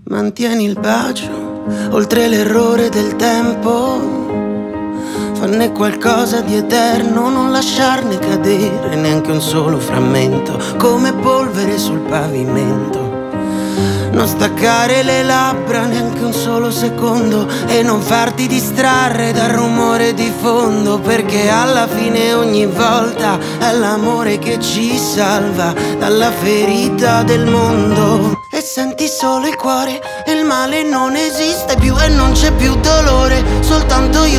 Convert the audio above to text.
Mantieni il bacio oltre l'errore del tempo. Fanne qualcosa di eterno, non lasciarne cadere neanche un solo frammento, come polvere sul pavimento. Non staccare le labbra neanche un solo secondo e non farti distrarre dal rumore di fondo, perché alla fine ogni volta è l'amore che ci salva dalla ferita del mondo. E senti solo il cuore e il male non esiste più e non c'è più dolore, soltanto io